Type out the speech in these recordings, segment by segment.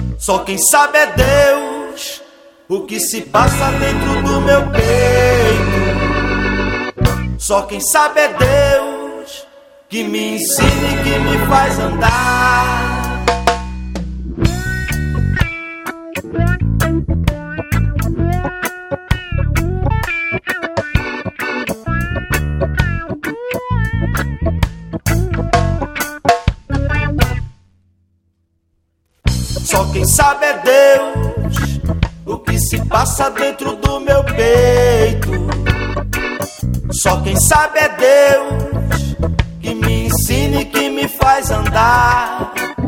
Só quem sabe é Deus o que se passa dentro do meu peito. Só quem sabe é Deus que me ensina e que me faz andar. Só quem sabe é Deus o que se passa dentro do meu peito. Só quem sabe é Deus que me ensina e que me faz andar.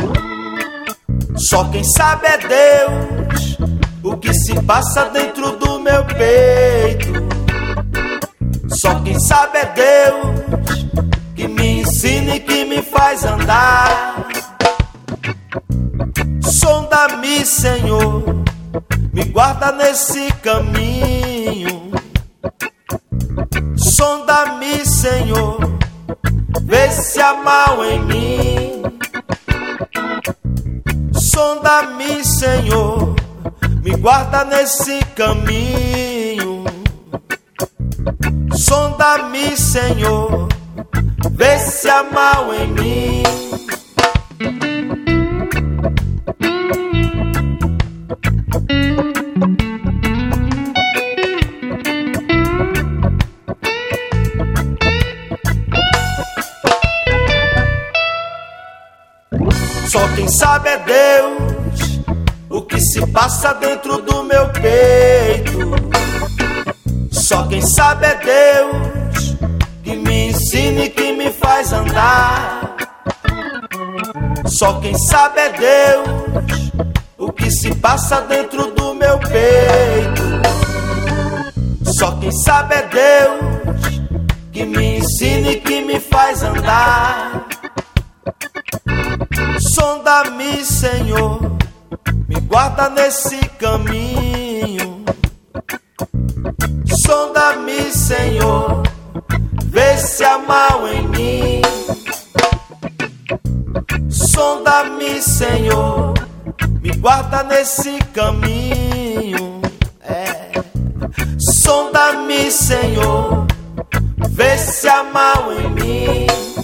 Só quem sabe é Deus o que se passa dentro do meu peito. Só quem sabe é Deus que me ensina e que me faz andar. Sonda-me, Senhor, me guarda nesse caminho. Sonda-me, Senhor, vê se há mal em mim. Sonda-me, Senhor, me guarda nesse caminho. Sonda-me, Senhor, vê se há mal em mim. Só quem sabe é Deus o que se passa dentro do meu peito. Só quem sabe é Deus que me ensina e que me faz andar. Só quem sabe é Deus o que se passa dentro do meu peito. Só quem sabe é Deus que me ensina e que me faz andar. Sonda-me, Senhor, me guarda nesse caminho. Sonda-me, Senhor, vê se há mal em mim. Sonda-me, Senhor, me guarda nesse caminho. Sonda-me, Senhor, vê se há mal em mim.